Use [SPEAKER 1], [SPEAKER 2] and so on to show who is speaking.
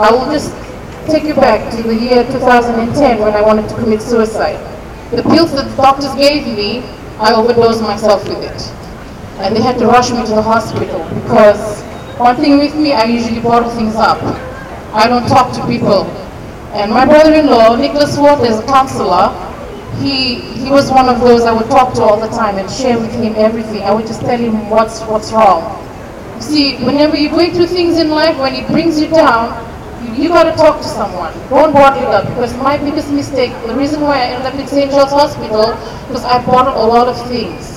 [SPEAKER 1] I will just take you back to the year 2010 when I wanted to commit suicide. The pills that the doctors gave me, I overdosed myself with it. And they had to rush me to the hospital because one thing with me, I usually bottle things up. I don't talk to people. And my brother-in-law, Nicholas Waters, a counselor, he was one of those I would talk to all the time and share with him everything. I would just tell him what's wrong. You see, whenever you're going through things in life, when it brings you down, you got to talk to someone. Don't bottle it up, because my biggest mistake, the reason why I ended up in St. George's Hospital, was I bottled a lot of things.